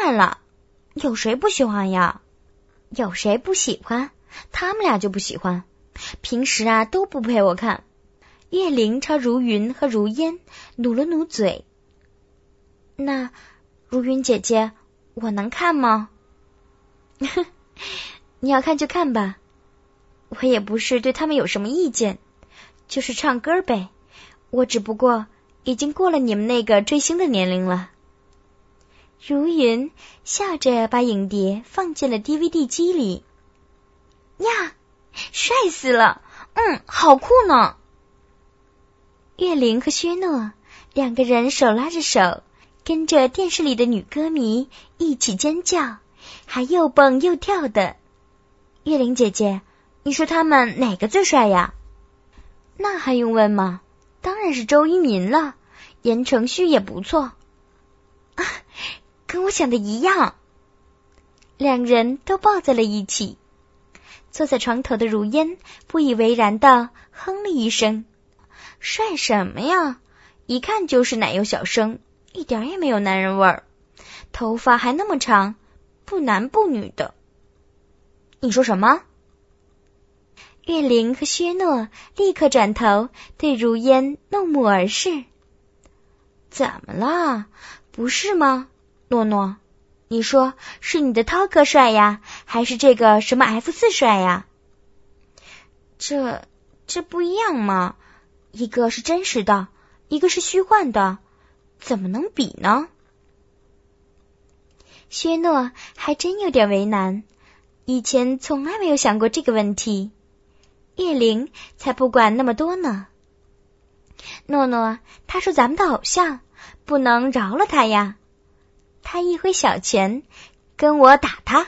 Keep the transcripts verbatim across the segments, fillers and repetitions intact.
然了，有谁不喜欢呀？有谁不喜欢？他们俩就不喜欢，平时啊都不陪我看。月玲朝如云和如烟努了努嘴。那如云姐姐，我能看吗？你要看就看吧，我也不是对他们有什么意见，就是唱歌呗，我只不过已经过了你们那个追星的年龄了。如云笑着把影碟放进了 D V D 机里。呀，帅死了，嗯，好酷呢。月玲和薛诺两个人手拉着手，跟着电视里的女歌迷一起尖叫，还又蹦又跳的。月玲姐姐，你说他们哪个最帅呀？那还用问吗？当然是周渝民了，言承旭也不错。啊，跟我想的一样。两人都抱在了一起。坐在床头的如烟不以为然地哼了一声。帅什么呀？一看就是奶油小生，一点也没有男人味儿，头发还那么长，不男不女的。你说什么？月玲和薛诺立刻转头对如烟怒目而视。怎么了？不是吗？诺诺，你说是你的涛哥帅呀，还是这个什么 F 四 帅呀？这这不一样吗？一个是真实的，一个是虚幻的，怎么能比呢？薛诺还真有点为难，以前从来没有想过这个问题。月玲才不管那么多呢。诺诺，他说咱们的偶像，不能饶了他呀。他一挥小拳，跟我打他。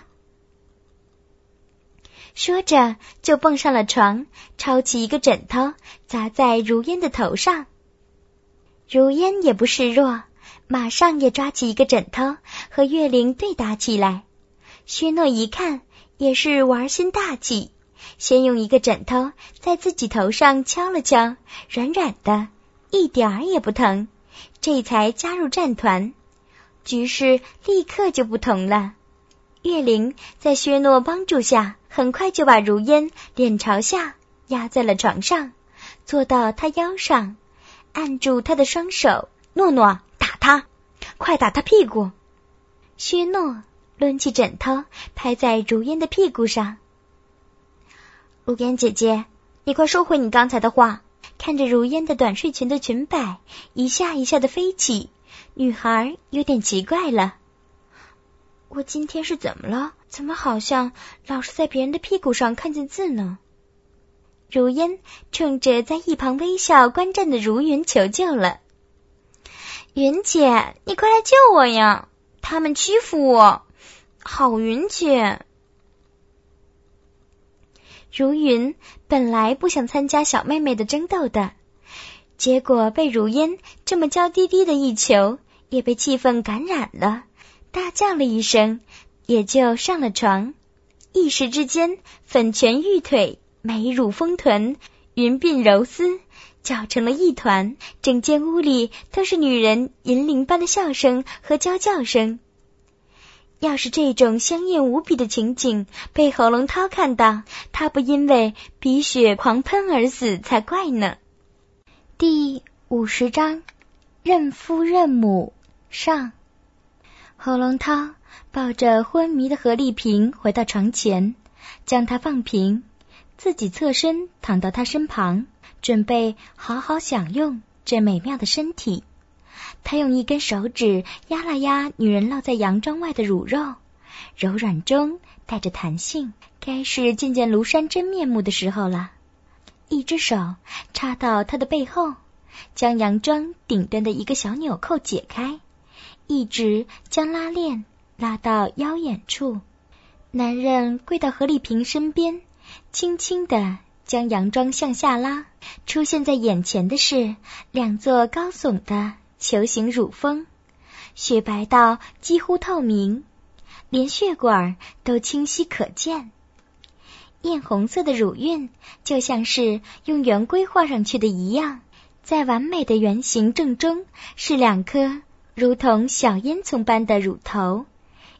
说着就蹦上了床，抄起一个枕头砸在如烟的头上。如烟也不示弱，马上也抓起一个枕头和月玲对打起来。薛诺一看也是玩心大起，先用一个枕头在自己头上敲了敲，软软的，一点儿也不疼，这才加入战团。局势立刻就不同了。月玲在薛诺帮助下，很快就把如烟脸朝下压在了床上，坐到他腰上，按住他的双手。诺诺，打他，快打他屁股。薛诺抡起枕头拍在如烟的屁股上。如烟姐姐，你快收回你刚才的话。看着如烟的短睡裙的裙摆一下一下的飞起，女孩有点奇怪了。我今天是怎么了？怎么好像老是在别人的屁股上看见字呢？如烟冲着在一旁微笑观战的如云求救了。云姐，你快来救我呀！他们欺负我。好云姐。如云本来不想参加小妹妹的争斗的，结果被如烟这么娇滴滴的一求，也被气氛感染了，大叫了一声，也就上了床。一时之间，粉拳玉腿，美乳丰臀，云鬓柔丝，搅成了一团，整间屋里都是女人银铃般的笑声和娇叫声。要是这种香艳无比的情景被侯龙涛看到，他不因为鼻血狂喷而死才怪呢。第五十章，认父认母上。侯龙涛抱着昏迷的何丽萍回到床前，将她放平，自己侧身躺到她身旁，准备好好享用这美妙的身体。他用一根手指压了压女人露在洋装外的乳肉，柔软中带着弹性，该是见见庐山真面目的时候了。一只手插到她的背后，将洋装顶端的一个小纽扣解开，一直将拉链拉到腰眼处。男人跪到何丽萍身边，轻轻地将洋装向下拉，出现在眼前的是两座高耸的球形乳峰，雪白到几乎透明，连血管都清晰可见。艳红色的乳晕就像是用圆规画上去的一样，在完美的圆形正中是两颗如同小烟囱般的乳头，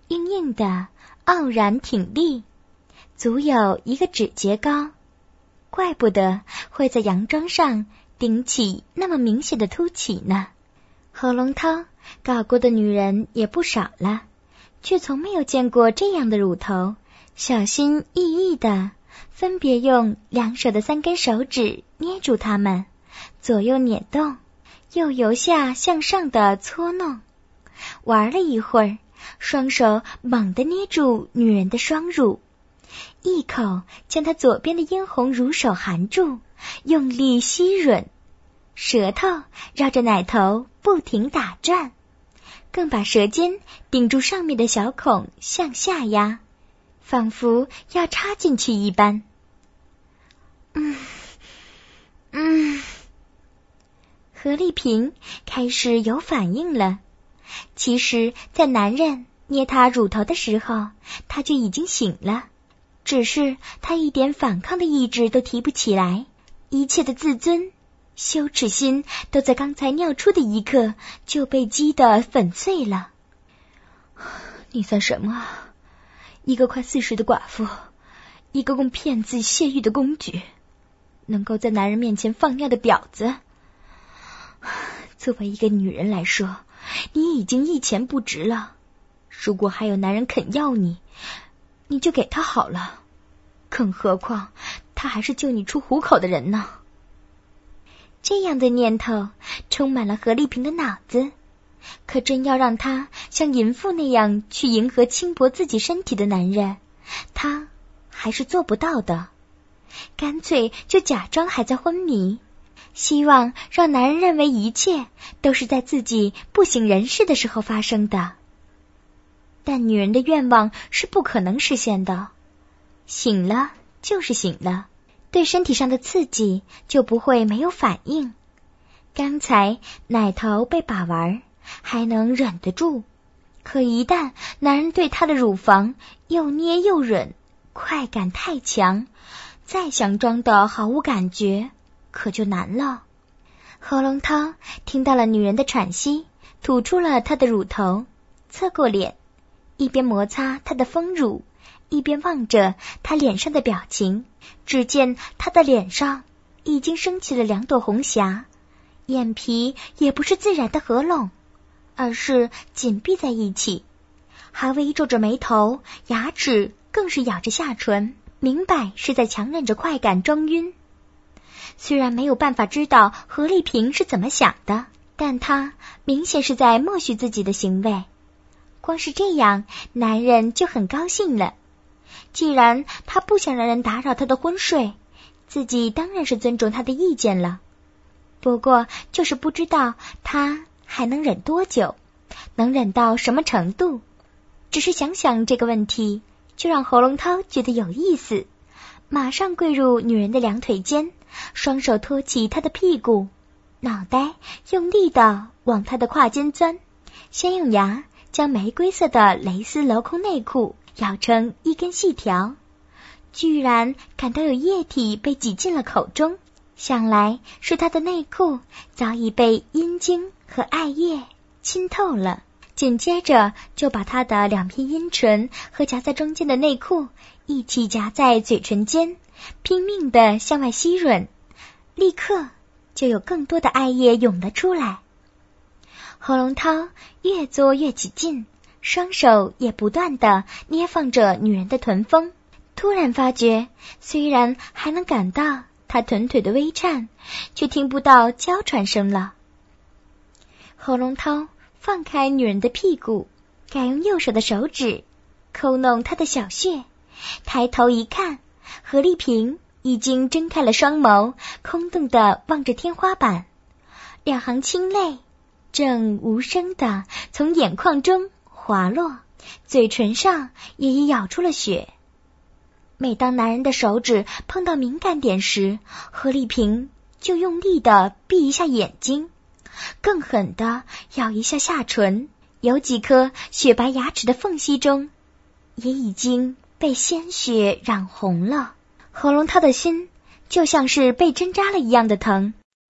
硬硬的，傲然挺立，足有一个指节高，怪不得会在洋装上顶起那么明显的凸起呢。何龙涛搞过的女人也不少了，却从没有见过这样的乳头，小心翼翼的分别用两手的三根手指捏住它们，左右捻动，又由下向上的搓弄。玩了一会儿，双手猛地捏住女人的双乳，一口将她左边的嫣红乳手含住，用力吸吮，舌头绕着奶头不停打转，更把舌尖顶住上面的小孔向下压，仿佛要插进去一般。嗯嗯，何丽萍开始有反应了。其实在男人捏她乳头的时候，她就已经醒了，只是她一点反抗的意志都提不起来，一切的自尊羞耻心都在刚才尿出的一刻就被击得粉碎了。你算什么？一个快四十的寡妇，一个供骗子泄欲的工具，能够在男人面前放尿的婊子。作为一个女人来说，你已经一钱不值了。如果还有男人肯要你，你就给他好了，更何况他还是救你出虎口的人呢。这样的念头充满了何丽萍的脑子，可真要让她像淫妇那样去迎合轻薄自己身体的男人，她还是做不到的。干脆就假装还在昏迷，希望让男人认为一切都是在自己不省人事的时候发生的。但女人的愿望是不可能实现的，醒了就是醒了，对身体上的刺激就不会没有反应。刚才奶头被把玩还能忍得住，可一旦男人对她的乳房又捏又忍，快感太强，再想装的毫无感觉可就难了。何龙涛听到了女人的喘息，吐出了她的乳头，侧过脸，一边摩擦她的丰乳，一边望着她脸上的表情。只见她的脸上已经升起了两朵红霞，眼皮也不是自然的合拢，而是紧闭在一起，还微皱着眉头，牙齿更是咬着下唇，明摆是在强忍着快感装晕。虽然没有办法知道何丽萍是怎么想的，但她明显是在默许自己的行为。光是这样，男人就很高兴了。既然他不想让人打扰他的昏睡，自己当然是尊重他的意见了。不过就是不知道他还能忍多久，能忍到什么程度。只是想想这个问题，就让侯龙涛觉得有意思，马上跪入女人的两腿间，双手托起她的屁股，脑袋用力地往她的胯间钻，先用牙将玫瑰色的蕾丝镂空内裤咬成一根细条，居然感到有液体被挤进了口中，想来是她的内裤早已被阴茎和艾叶浸透了。紧接着就把她的两片阴唇和夹在中间的内裤一起夹在嘴唇间，拼命地向外吸吮，立刻就有更多的艾叶涌了出来。何龙涛越做越起劲，双手也不断地捏放着女人的臀峰，突然发觉虽然还能感到她臀腿的微颤，却听不到娇喘声了。何龙涛放开女人的屁股，改用右手的手指抠弄她的小穴，抬头一看，何丽萍已经睁开了双眸，空洞地望着天花板，两行清泪正无声地从眼眶中滑落，嘴唇上也已咬出了血。每当男人的手指碰到敏感点时，何丽萍就用力地闭一下眼睛，更狠地咬一下下唇，有几颗雪白牙齿的缝隙中也已经被鲜血染红了。何龙涛的心就像是被针扎了一样的疼，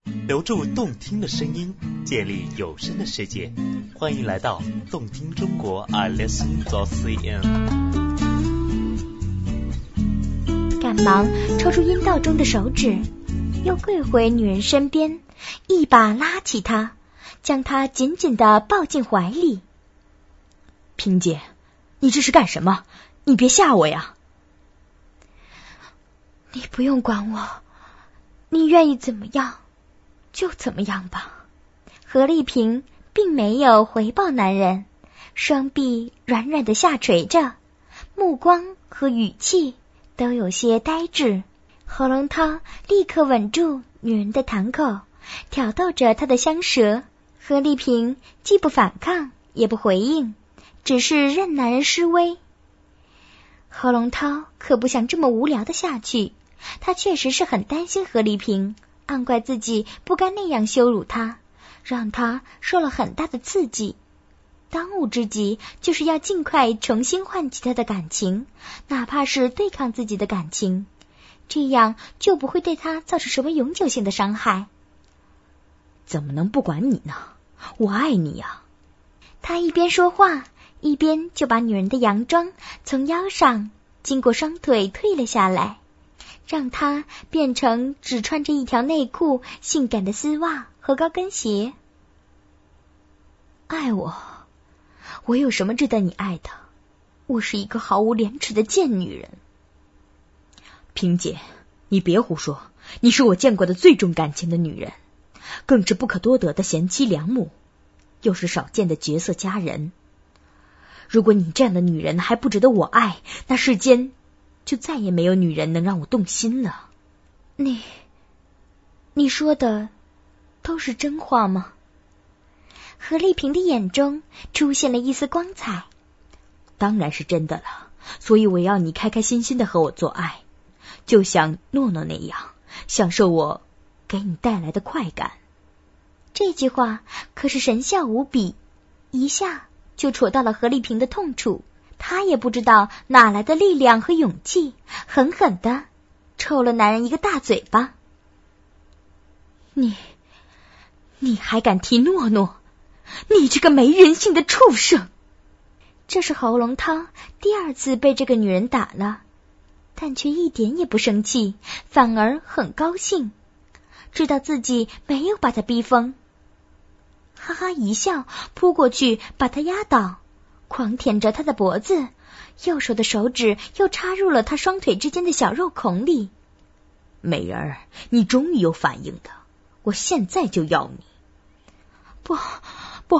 留住动听的声音，建立有声的世界。欢迎来到动听中国 I Listen dot C N。 赶忙抽出阴道中的手指，又跪回女人身边，一把拉起她，将她紧紧地抱进怀里。 萍姐，你这是干什么？你别吓我呀！ 你不用管我，你愿意怎么样就怎么样吧。何丽萍并没有回报男人，双臂软软的下垂着，目光和语气都有些呆滞。喉咙涛立刻吻住女人的堂口，挑逗着她的香舌。何丽萍既不反抗也不回应，只是任男人施威。何龙涛可不想这么无聊的下去，他确实是很担心何丽萍，暗怪自己不该那样羞辱她，让她受了很大的刺激。当务之急就是要尽快重新唤起她的感情，哪怕是对抗自己的感情，这样就不会对她造成什么永久性的伤害。 怎么能不管你呢？我爱你呀！ 他一边说话，一边就把女人的洋装从腰上经过双腿退了下来，让她变成只穿着一条内裤、性感的丝袜和高跟鞋。 爱我？我有什么值得你爱的？我是一个毫无廉耻的贱女人。萍姐，你别胡说，你是我见过的最重感情的女人，更是不可多得的贤妻良母，又是少见的绝色佳人。如果你这样的女人还不值得我爱，那世间就再也没有女人能让我动心了。 你，你说的都是真话吗？何丽萍的眼中出现了一丝光彩。 当然是真的了，所以我要你开开心心的和我做爱，就像诺诺那样，享受我给你带来的快感。 这句话可是神效无比，一下就戳到了何丽萍的痛处。她也不知道哪来的力量和勇气，狠狠地抽了男人一个大嘴巴。 你，你还敢提诺诺？你这个没人性的畜生！ 这是侯龙涛第二次被这个女人打了，但却一点也不生气，反而很高兴，知道自己没有把她逼疯。哈哈一笑，扑过去把她压倒，狂舔着她的脖子，右手的手指又插入了她双腿之间的小肉孔里。 美人儿，你终于有反应的，我现在就要你。 不不，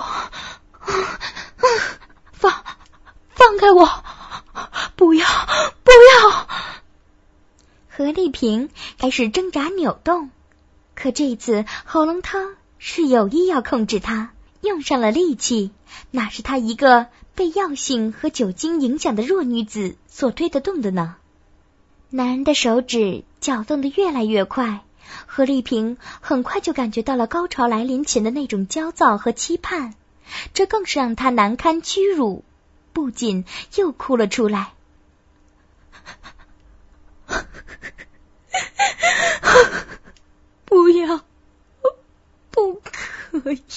放放开我，不要不要！何丽萍开始挣扎扭动，可这次喉咙涛是有意要控制她，用上了力气，哪是她一个被药性和酒精影响的弱女子所推得动的呢？男人的手指搅动得越来越快，何丽萍很快就感觉到了高潮来临前的那种焦躁和期盼，这更是让她难堪屈辱，不仅又哭了出来。 不要，不可以。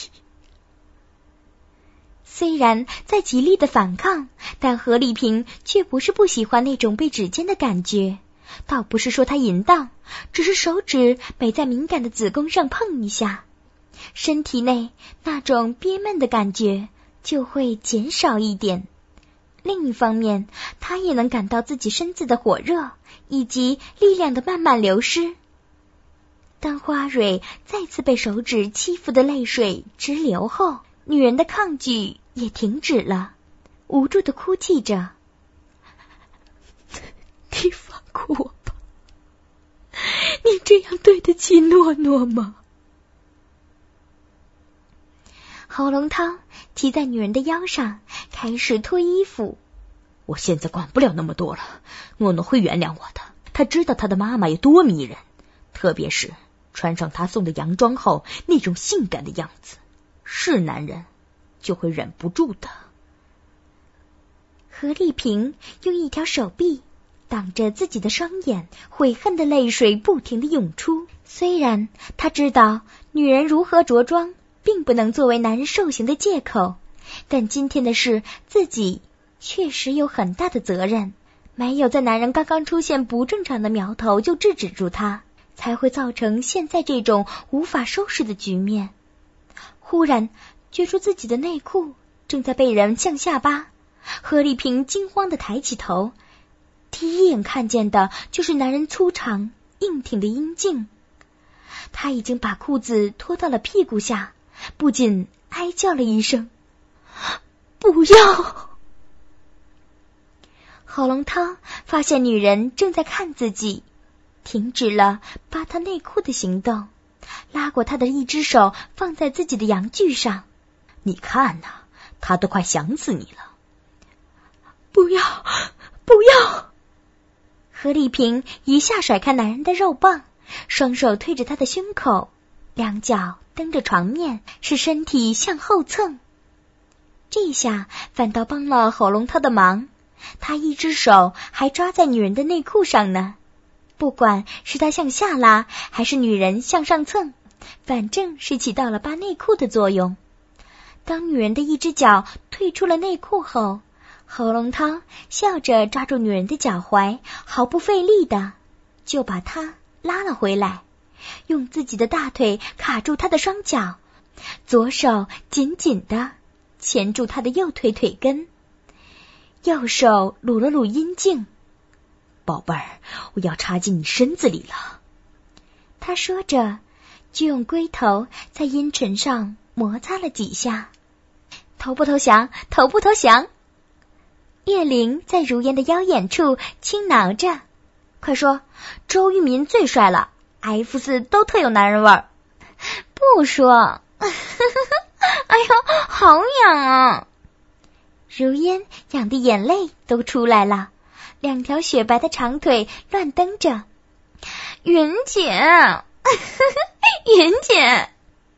虽然在极力的反抗，但何丽萍却不是不喜欢那种被指尖的感觉，倒不是说她淫荡，只是手指每在敏感的子宫上碰一下，身体内那种憋闷的感觉就会减少一点。另一方面，她也能感到自己身子的火热以及力量的慢慢流失。当花蕊再次被手指欺负的泪水直流后，女人的抗拒也停止了，无助地哭泣着。 你放过我吧，你这样对得起诺诺吗？ 喉咙涛骑在女人的腰上，开始脱衣服。 我现在管不了那么多了，诺诺会原谅我的，他知道他的妈妈有多迷人，特别是穿上他送的洋装后那种性感的样子，是男人就会忍不住的。 何丽萍用一条手臂挡着自己的双眼，悔恨的泪水不停地涌出。虽然他知道女人如何着装并不能作为男人受刑的借口，但今天的事自己确实有很大的责任，没有在男人刚刚出现不正常的苗头就制止住他，才会造成现在这种无法收拾的局面。忽然觉出自己的内裤正在被人向下扒，何丽萍惊慌地抬起头，第一眼看见的就是男人粗长硬挺的阴茎。他已经把裤子拖到了屁股下，不仅哀叫了一声不要。喉咙汤发现女人正在看自己，停止了扒她内裤的行动，拉过她的一只手放在自己的阳具上。 你看啊，他都快想死你了。 不要不要。何丽萍一下甩开男人的肉棒，双手推着他的胸口，两脚蹬着床面，使身体向后蹭。这下反倒帮了喉咙汤的忙，他一只手还抓在女人的内裤上呢。不管是他向下拉还是女人向上蹭，反正是起到了扒内裤的作用。当女人的一只脚退出了内裤后，喉咙汤笑着抓住女人的脚踝，毫不费力的就把她拉了回来，用自己的大腿卡住她的双脚，左手紧紧的钳住她的右腿腿根，右手撸了撸阴茎。 宝贝儿，我要插进你身子里了。 他说着就用龟头在阴唇上摩擦了几下。投不投降？投不投降？叶灵在如烟的腰眼处轻挠着。快说，周渝民最帅了， F 四 都特有男人味儿。不说。哎呦，好痒啊！如烟痒的眼泪都出来了，两条雪白的长腿乱蹬着。云姐，云姐。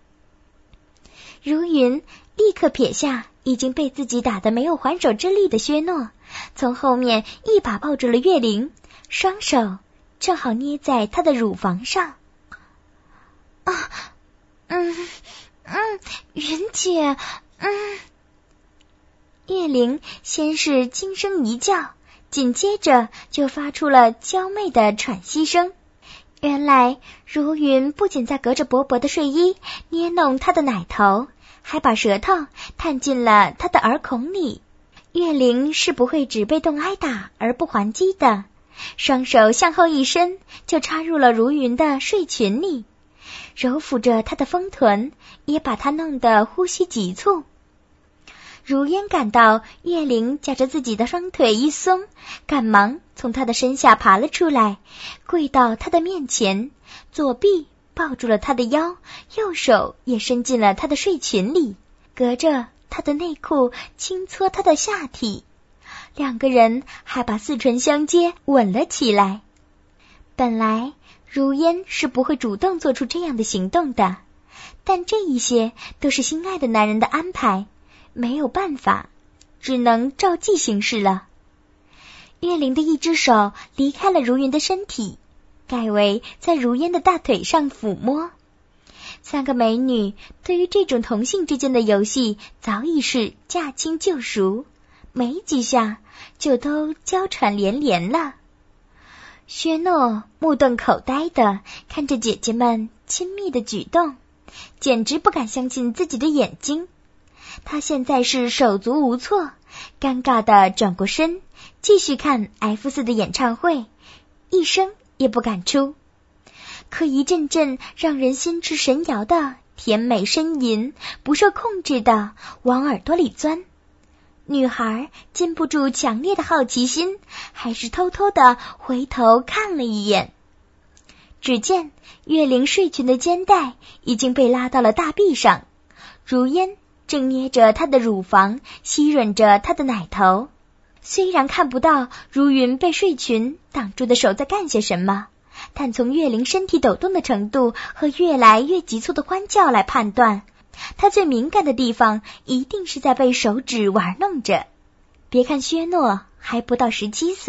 如云立刻撇下已经被自己打得没有还手之力的薛诺，从后面一把抱住了月玲，双手正好捏在她的乳房上。啊，嗯嗯，云姐，嗯。月玲先是轻声一叫，紧接着就发出了娇媚的喘息声。原来如云不仅在隔着薄薄的睡衣捏弄她的奶头，还把舌头探进了她的耳孔里。月玲是不会只被动挨打而不还击的，双手向后一伸，就插入了如云的睡裙里，揉抚着她的丰臀，也把她弄得呼吸急促。如烟感到月玲夹着自己的双腿一松，赶忙从她的身下爬了出来，跪到她的面前，左臂抱住了她的腰，右手也伸进了她的睡裙里，隔着她的内裤轻搓她的下体，两个人还把四唇相接吻了起来。本来如烟是不会主动做出这样的行动的，但这一些都是心爱的男人的安排，没有办法，只能照计行事了。月玲的一只手离开了如云的身体，改为在如烟的大腿上抚摸。三个美女对于这种同性之间的游戏早已是驾轻就熟，没几下就都娇喘连连了。薛诺目瞪口呆的看着姐姐们亲密的举动，简直不敢相信自己的眼睛。他现在是手足无措，尴尬的转过身继续看 F 四 的演唱会，一声也不敢出。可一阵阵让人心驰神摇的甜美呻吟不受控制的往耳朵里钻，女孩禁不住强烈的好奇心，还是偷偷的回头看了一眼。只见月玲睡裙的肩带已经被拉到了大臂上，如烟正捏着她的乳房，吸吮着她的奶头。虽然看不到如云被睡裙挡住的手在干些什么，但从月玲身体抖动的程度和越来越急促的欢叫来判断，她最敏感的地方一定是在被手指玩弄着。别看薛诺还不到十七岁，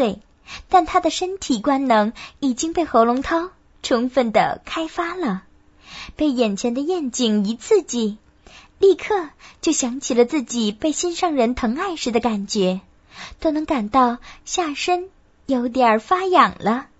但他的身体官能已经被侯龙涛充分的开发了，被眼前的艳景一刺激，立刻就想起了自己被心上人疼爱时的感觉，都能感到下身有点发痒了。